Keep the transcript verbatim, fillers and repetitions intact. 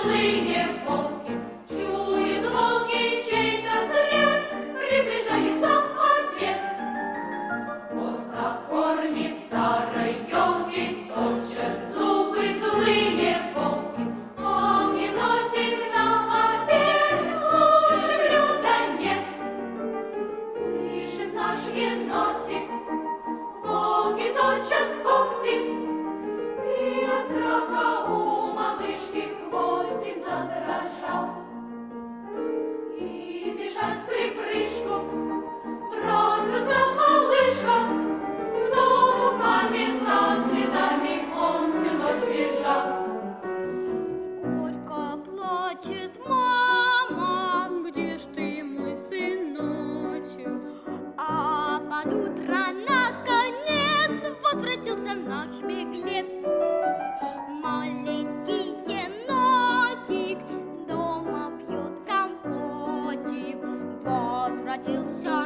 злые волки. Чуют волки чей-то след, приближается обед. Вот на корни старой елки точат зубы злые волки. А енотик на обед, лучше блюда нет. Слышит наш енотик, волки точат когти, и от страха у малышки хвостик задрожал. И бежать в припрыжку бросился малышка, к дому к маме со слезами он всю ночь бежал. Горько плачет мама, где ж ты, мой сыночек? А под утро наконец возвратился наш беглец. Маленький енотик дома пьет компотик, возвратился